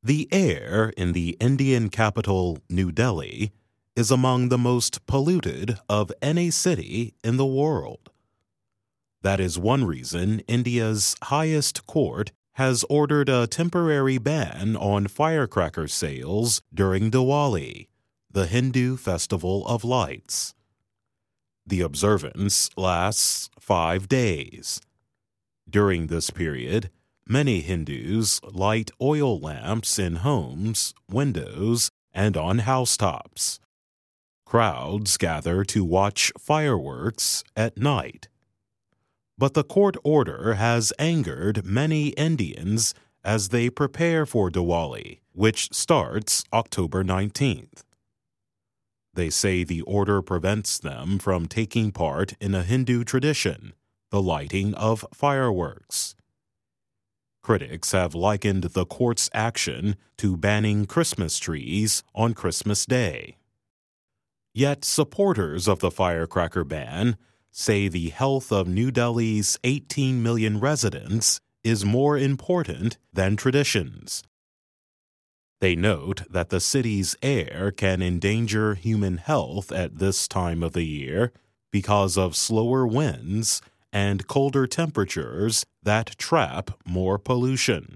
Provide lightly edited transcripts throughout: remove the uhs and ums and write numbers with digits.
The air in the Indian capital, New Delhi, is among the most polluted of any city in the world. That is one reason India's highest court has ordered a temporary ban on firecracker sales during Diwali, the Hindu festival of lights. The observance lasts 5 days. During this period, many Hindus light oil lamps in homes, windows, and on housetops. Crowds gather to watch fireworks at night. But the court order has angered many Indians as they prepare for Diwali, which starts October 19th. They say the order prevents them from taking part in a Hindu tradition, the lighting of fireworks. Critics have likened the court's action to banning Christmas trees on Christmas Day. Yet supporters of the firecracker ban say the health of New Delhi's 18 million residents is more important than traditions. They note that the city's air can endanger human health at this time of the year because of slower winds and colder temperatures that trap more pollution.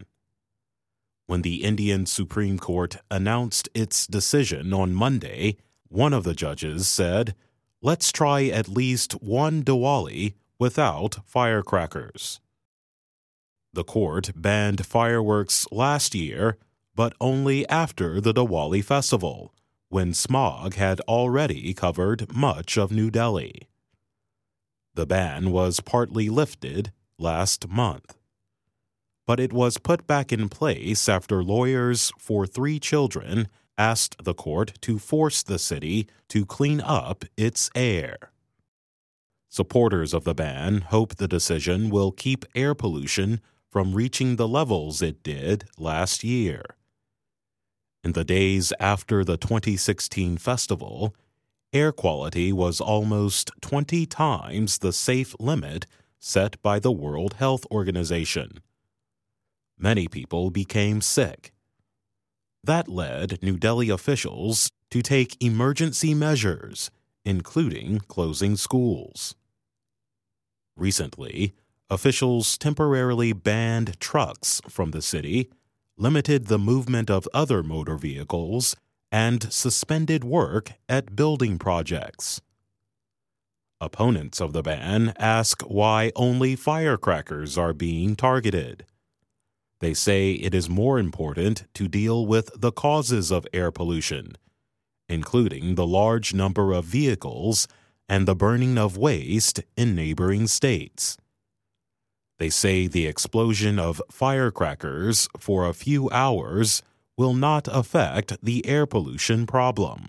When the Indian Supreme Court announced its decision on Monday, one of the judges said, "Let's try at least one Diwali without firecrackers." The court banned fireworks last year, but only after the Diwali festival, when smog had already covered much of New Delhi. The ban was partly lifted last month. But it was put back in place after lawyers for 3 children asked the court to force the city to clean up its air. Supporters of the ban hope the decision will keep air pollution from reaching the levels it did last year. In the days after the 2016 festival, air quality was almost 20 times the safe limit set by the World Health Organization. Many people became sick. That led New Delhi officials to take emergency measures, including closing schools. Recently, officials temporarily banned trucks from the city, limited the movement of other motor vehicles, and suspended work at building projects. Opponents of the ban ask why only firecrackers are being targeted. They say it is more important to deal with the causes of air pollution, including the large number of vehicles and the burning of waste in neighboring states. They say the explosion of firecrackers for a few hours will not affect the air pollution problem.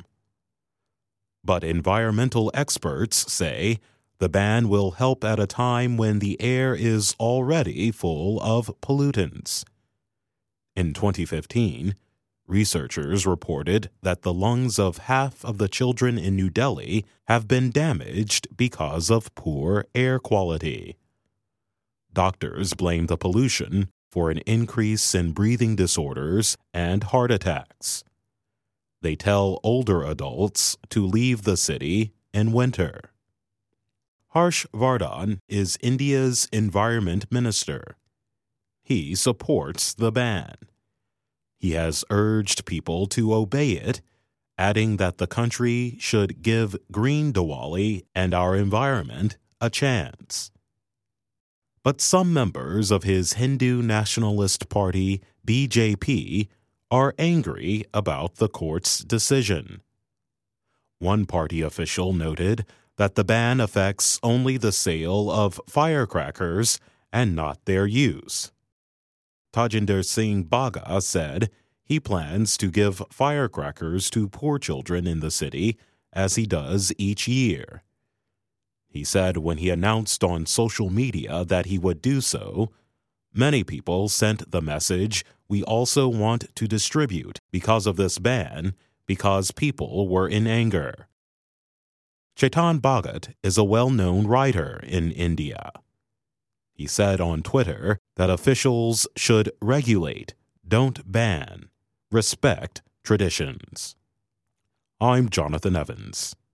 But environmental experts say the ban will help at a time when the air is already full of pollutants. In 2015, researchers reported that the lungs of half of the children in New Delhi have been damaged because of poor air quality. Doctors blame the pollution for an increase in breathing disorders and heart attacks. They tell older adults to leave the city in winter. Harsh Vardhan is India's Environment Minister. He supports the ban. He has urged people to obey it, adding that the country should give Green Diwali and our environment a chance. But some members of his Hindu nationalist party, BJP, are angry about the court's decision. One party official noted that the ban affects only the sale of firecrackers and not their use. Tajinder Singh Baga said he plans to give firecrackers to poor children in the city, as he does each year. He said when he announced on social media that he would do so, many people sent the message, "We also want to distribute because of this ban, because people were in anger." Chetan Bhagat is a well-known writer in India. He said on Twitter that officials should regulate, don't ban. respect traditions. I'm Jonathan Evans.